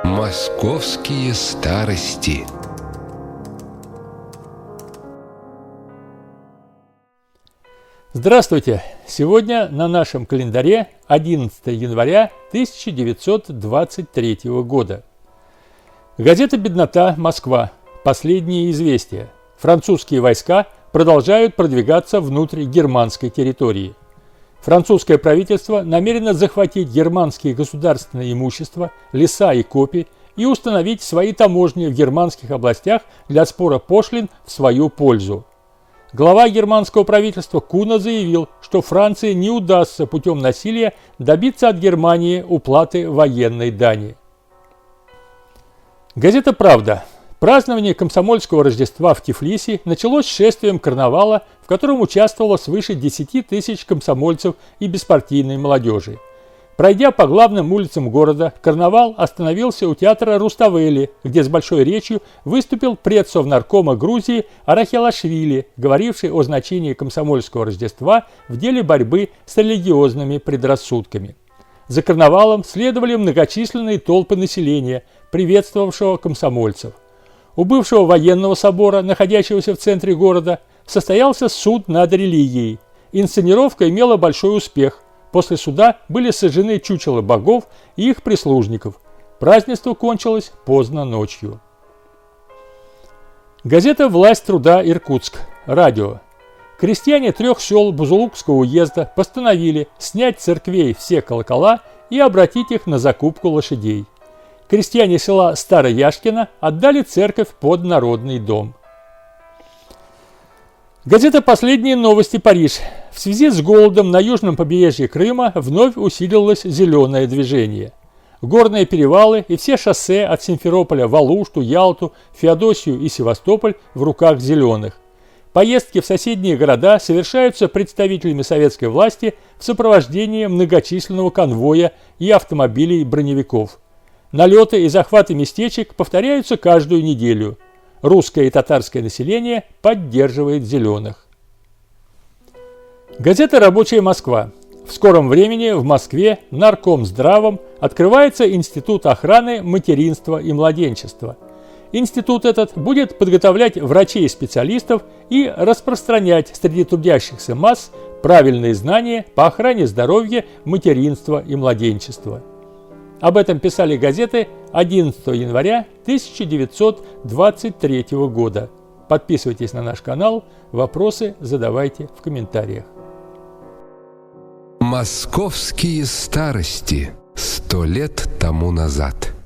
Московские старости. Здравствуйте! Сегодня на нашем календаре 11 января 1923 года. Газета «Беднота. Москва». Последние известия. Французские войска продолжают продвигаться внутрь германской территории. Французское правительство намерено захватить германские государственные имущества, леса и копи и установить свои таможни в германских областях для спора пошлин в свою пользу. Глава германского правительства Куна заявил, что Франции не удастся путем насилия добиться от Германии уплаты военной дани. Газета «Правда». Празднование комсомольского Рождества в Тифлисе началось шествием карнавала, в котором участвовало свыше 10 тысяч комсомольцев и беспартийной молодежи. Пройдя по главным улицам города, карнавал остановился у театра Руставели, где с большой речью выступил предсовнаркома Грузии Арахелашвили, говоривший о значении комсомольского Рождества в деле борьбы с религиозными предрассудками. За карнавалом следовали многочисленные толпы населения, приветствовавшего комсомольцев. У бывшего военного собора, находящегося в центре города, состоялся суд над религией. Инсценировка имела большой успех. После суда были сожжены чучела богов и их прислужников. Празднество кончилось поздно ночью. Газета «Власть труда. Иркутск». Радио. Крестьяне 3 сел Бузулукского уезда постановили снять с церквей все колокола и обратить их на закупку лошадей. Крестьяне села Старояшкино отдали церковь под народный дом. Газета «Последние новости. Париж». В связи с голодом на южном побережье Крыма вновь усилилось зеленое движение. Горные перевалы и все шоссе от Симферополя в Алушту, Ялту, Феодосию и Севастополь в руках зеленых. Поездки в соседние города совершаются представителями советской власти в сопровождении многочисленного конвоя и автомобилей-броневиков. Налеты и захваты местечек повторяются каждую неделю. Русское и татарское население поддерживает зеленых. Газета «Рабочая Москва». В скором времени в Москве Наркомздравом открывается Институт охраны материнства и младенчества. Институт этот будет подготовлять врачей-специалистов и распространять среди трудящихся масс правильные знания по охране здоровья, материнства и младенчества. Об этом писали газеты 11 января 1923 года. Подписывайтесь на наш канал, вопросы задавайте в комментариях. Московские старости. 100 лет тому назад.